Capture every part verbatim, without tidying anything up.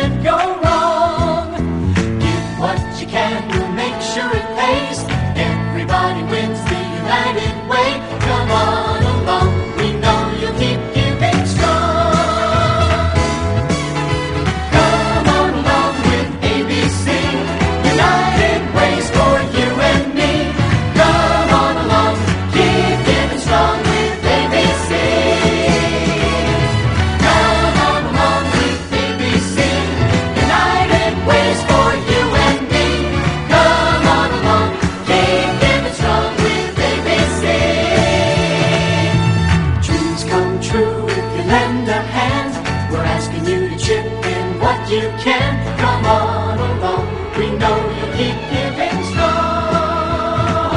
can't go wrong. Give what you can, we'll make sure it pays. Everybody wins the United Way. Come on along, we know you'll keep giving strong. Come on along with A B C, United Ways for you and me. Come on along, keep giving strong with A B C. Come on along with A B C, United Ways for you and me. Come on along, keep giving strong with A B C. Dreams come true if you lend a hand. We're asking you to chip in what you can. Come on along, we know you'll keep giving strong.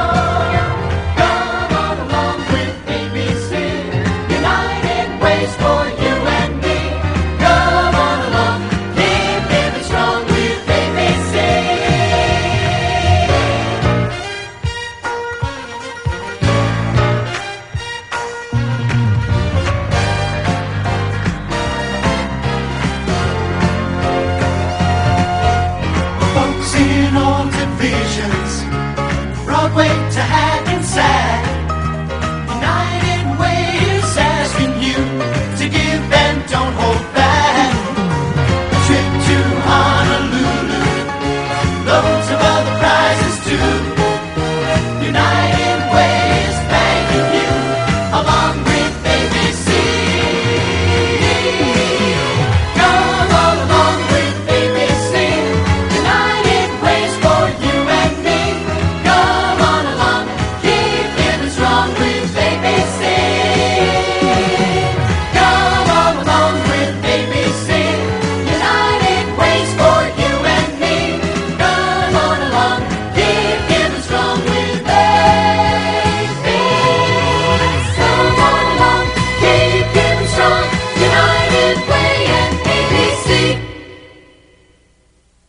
Come on along with A B C, United Ways for you and me. Come on along, keep giving strong with A B C. Folks in all divisions, Broadway to Hackensack,